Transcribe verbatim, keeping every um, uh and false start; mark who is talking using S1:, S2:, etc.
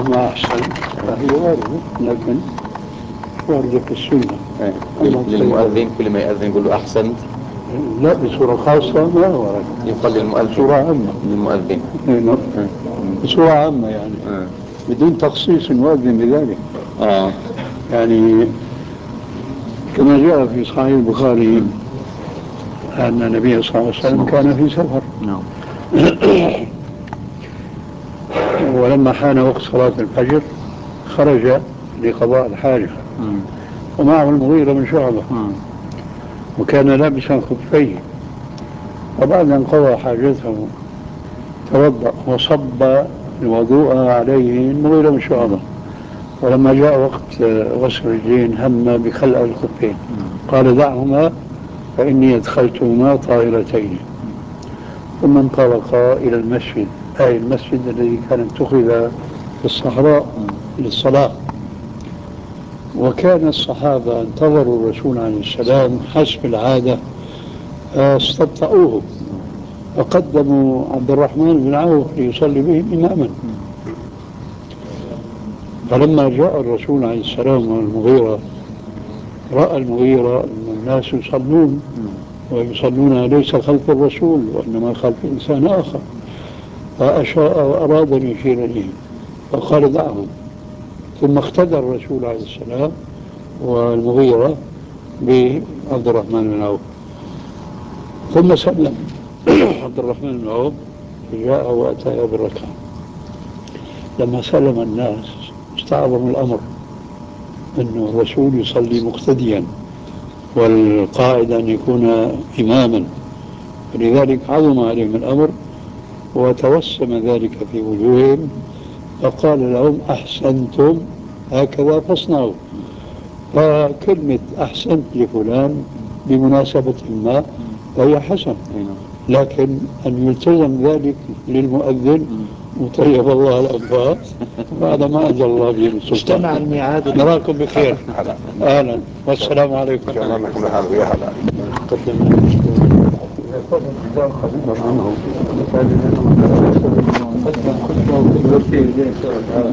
S1: ما أحسن فهي واردة، لكن واردة في السنة.
S2: للمؤذن كل ما يأذن يقول له أحسنت؟
S1: لا، بصورة خاصة ما ورد،
S2: يقال للمؤذن
S1: بصورة عامة
S2: للمؤذن
S1: بصورة عامة يعني
S2: آه.
S1: بدون تخصيص المؤذن بذلك.
S2: آه.
S1: يعني كما جاء في صحيح البخاري أن النبي صلى الله عليه وسلم كان في سفر
S2: نعم.
S1: ولما حان وقت صلاة الفجر خرج لقضاء الحاجة ومعه المغيرة بن شعبة وكان لابسا خفيه، وبعد أن قضى حاجته توضأ وصب الوضوء عليه المغيرة بن شعبة، ولما جاء وقت غسل الرجلين هم بخلع الخفين قال دعهما فإني أدخلتهما طاهرتين، ثم انطلقا إلى المسجد، أي المسجد الذي كان اتخذ في الصحراء للصلاة. وكان الصحابة انتظروا الرسول عليه السلام حسب العادة استبطأوه فقدموا عبد الرحمن بن عوف ليصلي بهم إماما. فلما جاء الرسول عليه السلام والمغيرة رأى المغيرة أن الناس يصلون ويصلون ليس خلف الرسول وإنما خلف إنسان آخر، فأشاء وأراد أن يشير إليهم فقال دعهم، ثم اقتدى الرسول عليه السلام والمغيرة بعبد الرحمن بن عوف ثم سلم عبد الرحمن بن عوف جاء وأتى بالركعة. لما سلم الناس استعظم الأمر أن الرسول يصلي مقتديا والقائد أن يكون إماما، لذلك عظم عليهم الأمر وتوسم ذلك في وجوههم فقال لهم أحسنتم هكذا فاصنعوا. فكلمة أحسنت لفلان بمناسبة ما فهي حسن، لكن أن يلتزم ذلك للمؤذن وطيب الله الأنفاس بعد ما أنزل الله به من سلطان.
S2: اجتمع الميعاد.
S1: نراكم بخير. أهلا والسلام عليكم.
S2: الله نكون لحاله يا هلا.
S1: قدمنا